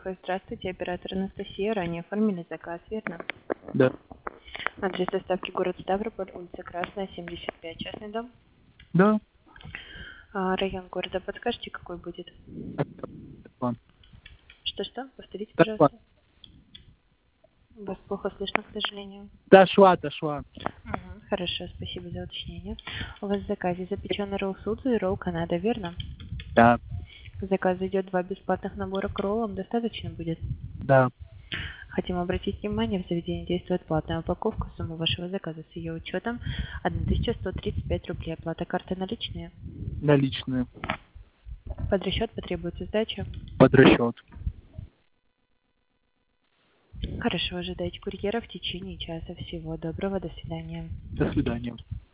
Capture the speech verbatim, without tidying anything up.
Ой, здравствуйте, оператор Анастасия. Ранее оформили заказ, верно? Да, Адрес доставки город Ставрополь, улица Красная, семьдесят пять, частный дом. да, А, район города подскажете, какой будет? Ташван. Что-что? Повторите, Ташван. пожалуйста. Вас плохо слышно, к сожалению. Ташва, Ташва. Мгм. Хорошо, спасибо за уточнение. У вас в заказе запеченный ролл Судзу и ролл Канада, верно? Да, В заказ идет два бесплатных набора к роллам, достаточно будет? да. Хотим обратить внимание, в заведении действует платная упаковка. Сумма вашего заказа с ее учетом тысяча сто тридцать пять рублей. Оплата карты наличные. Наличные. Под расчет потребуется сдача. Под расчет. Хорошо, ожидайте курьера в течение часа. Всего доброго, до свидания. До свидания.